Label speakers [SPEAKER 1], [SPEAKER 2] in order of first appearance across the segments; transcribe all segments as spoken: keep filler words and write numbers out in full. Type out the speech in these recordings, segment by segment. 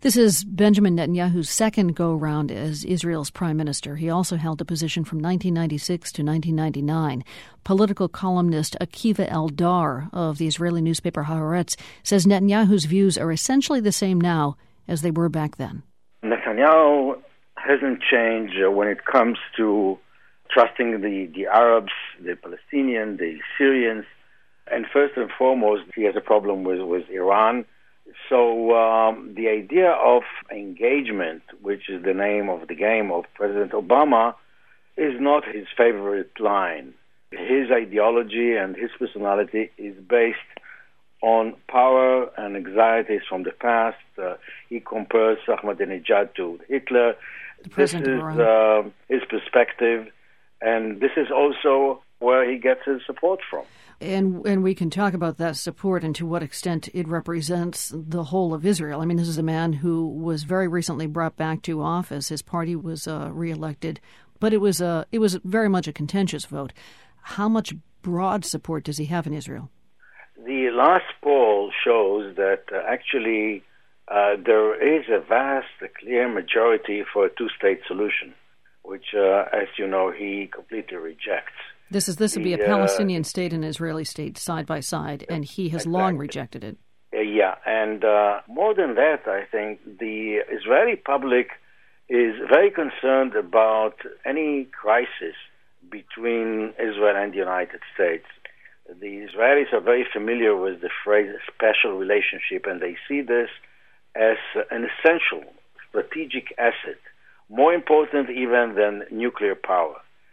[SPEAKER 1] This is Benjamin Netanyahu's second go-round as Israel's prime minister. He also held the position from nineteen ninety-six to nineteen ninety-nine. Political columnist Akiva Eldar of the Israeli newspaper Haaretz says Netanyahu's views are essentially the same now as they were back then.
[SPEAKER 2] Netanyahu hasn't changed when it comes to trusting the, the Arabs, the Palestinians, the Syrians, and first and foremost, he has a problem with, with Iran. So um, the idea of engagement, which is the name of the game of President Obama, is not his favorite line. His ideology and his personality is based on power and anxieties from the past. Uh, he compares Ahmadinejad to Hitler. This is uh, his perspective, and this is also where he gets his support from.
[SPEAKER 1] And and we can talk about that support and to what extent it represents the whole of Israel. I mean, this is a man who was very recently brought back to office. His party was uh, reelected, but it was a it was very much a contentious vote. How much broad support does he have in Israel?
[SPEAKER 2] The last poll shows that uh, actually uh, there is a vast, a clear majority for a two-state solution, which, uh, as you know, he completely rejects.
[SPEAKER 1] This is this would be a Palestinian uh, state and Israeli state side by side, and he has
[SPEAKER 2] exactly.
[SPEAKER 1] long rejected it.
[SPEAKER 2] Uh, yeah, and uh, more than that, I think the Israeli public is very concerned about any crisis between Israel and the United States. The Israelis are very familiar with the phrase special relationship, and they see this as an essential strategic asset, more important even than nuclear power.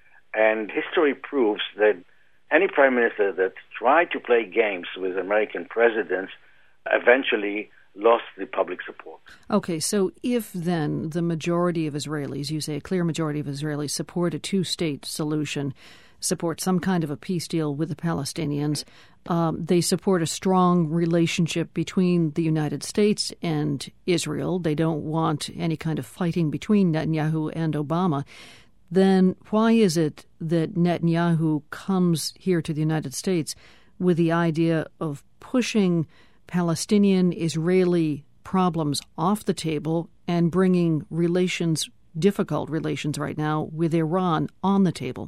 [SPEAKER 2] And history proves that any prime minister that tried to play games with American presidents eventually lost the public support.
[SPEAKER 1] Okay, so if then the majority of Israelis, you say a clear majority of Israelis, support a two-state solution, support some kind of a peace deal with the Palestinians, um, they support a strong relationship between the United States and Israel, they don't want any kind of fighting between Netanyahu and Obama, then why is it that Netanyahu comes here to the United States with the idea of pushing Palestinian-Israeli problems off the table and bringing relations, difficult relations right now, with Iran on the table?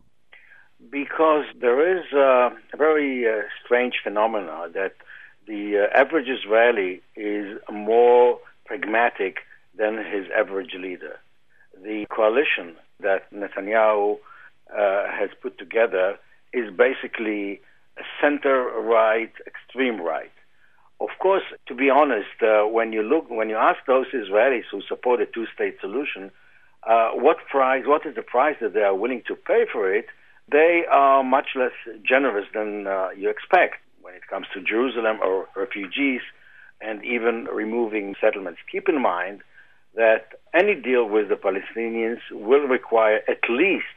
[SPEAKER 2] Because there is uh, a very uh, strange phenomenon that the uh, average Israeli is more pragmatic than his average leader. The coalition that Netanyahu uh, has put together is basically a center-right, extreme right. Of course, to be honest, uh, when you look, when you ask those Israelis who support a two-state solution, uh, what price, what is the price that they are willing to pay for it, they are much less generous than uh, you expect when it comes to Jerusalem or refugees and even removing settlements. Keep in mind that any deal with the Palestinians will require at least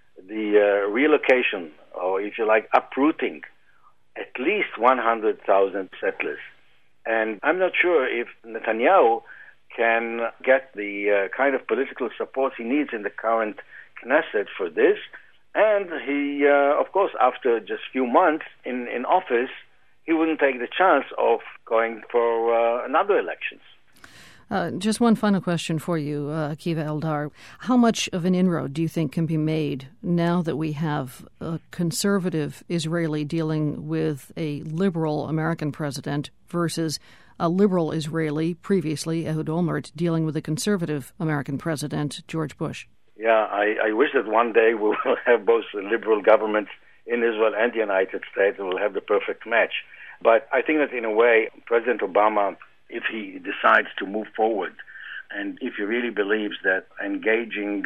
[SPEAKER 2] the uh, relocation, or if you like, uprooting, at least one hundred thousand settlers. And I'm not sure if Netanyahu can get the uh, kind of political support he needs in the current Knesset for this. And he, uh, of course, after just a few months in, in office, he wouldn't take the chance of going for uh, another elections.
[SPEAKER 1] Uh, just one final question for you, uh, Akiva Eldar. How much of an inroad do you think can be made now that we have a conservative Israeli dealing with a liberal American president versus a liberal Israeli, previously Ehud Olmert, dealing with a conservative American president, George Bush?
[SPEAKER 2] Yeah, I, I wish that one day we will have both liberal governments in Israel and the United States and we'll have the perfect match. But I think that in a way, President Obama, if he decides to move forward and if he really believes that engaging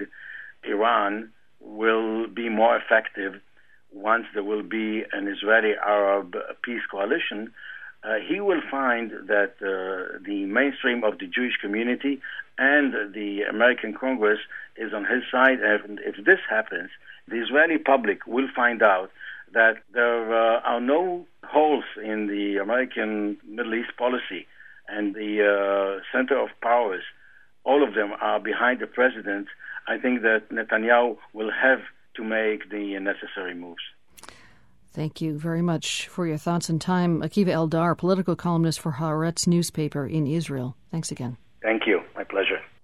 [SPEAKER 2] Iran will be more effective once there will be an Israeli-Arab peace coalition, uh, he will find that uh, the mainstream of the Jewish community and the American Congress is on his side. And if this happens, the Israeli public will find out that there uh, are no holes in the American Middle East policy, and the uh, center of powers, all of them are behind the president. I think that Netanyahu will have to make the necessary moves.
[SPEAKER 1] Thank you very much for your thoughts and time. Akiva Eldar, political columnist for Haaretz newspaper in Israel. Thanks again.
[SPEAKER 2] Thank you. My pleasure.